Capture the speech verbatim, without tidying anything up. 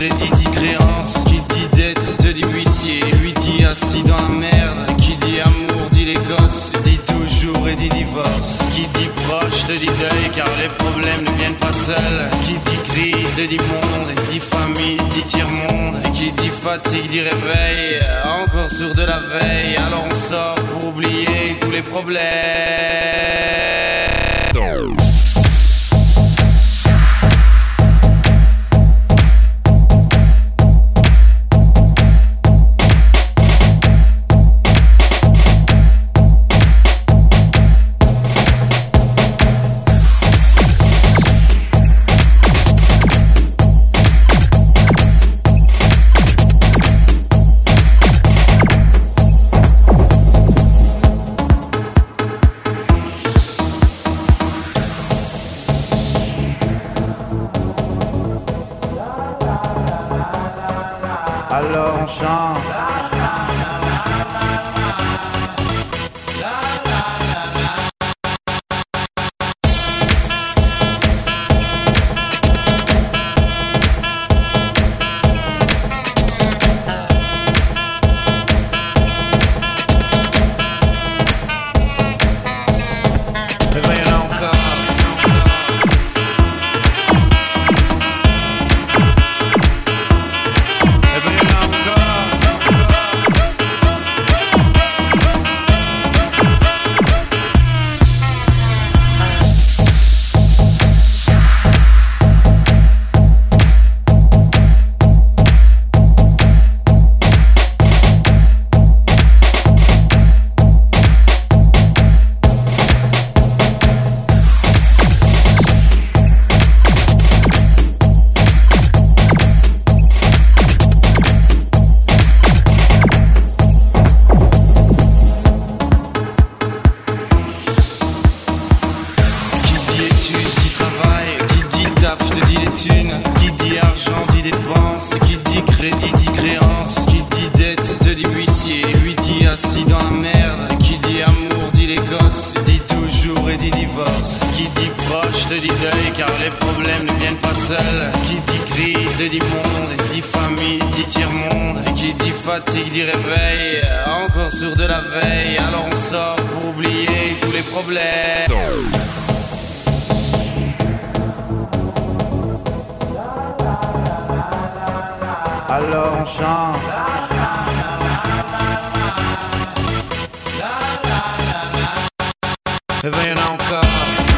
crédit dit créance, qui dit dette te dit huissier, lui dit assis dans la merde, qui dit amour dit les gosses, dit toujours et dit divorce, qui dit proche te dit deuil car les problèmes ne viennent pas seuls, qui dit crise te dit monde, dit famille dit tiers-monde, qui dit fatigue dit réveil, encore sourd de la veille, alors on sort pour oublier tous les problèmes. Alors on chante. Mais ben y'en a encore. Qui dit argent dit dépense, qui dit crédit dit créance, qui dit dette te dit huissier, lui dit assis dans la merde, qui dit amour dit les gosses, dit toujours et dit divorce, qui dit proche te dit deuil car les problèmes ne viennent pas seuls, qui dit crise te dit monde, dit famille dit tiers-monde, qui dit fatigue dit réveil, encore sourd de la veille, alors on sort pour oublier tous les problèmes. Alors on chante. Et ben y'en a encore.